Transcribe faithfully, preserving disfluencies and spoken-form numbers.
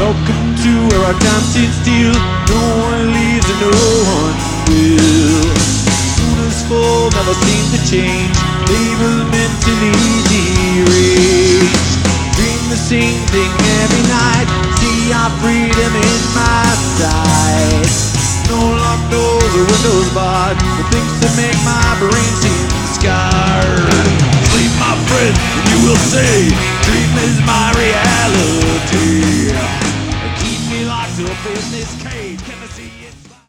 Welcome to where our time sits still. No one leaves and no one will. Moon is full, never seems to change. Labels mentally deranged. Dream the same thing every night. See our freedom in my sight. No locked doors or windows barred. The things that make my brain seem scarred. Sleep, my friend, and you will say, dream is my reality.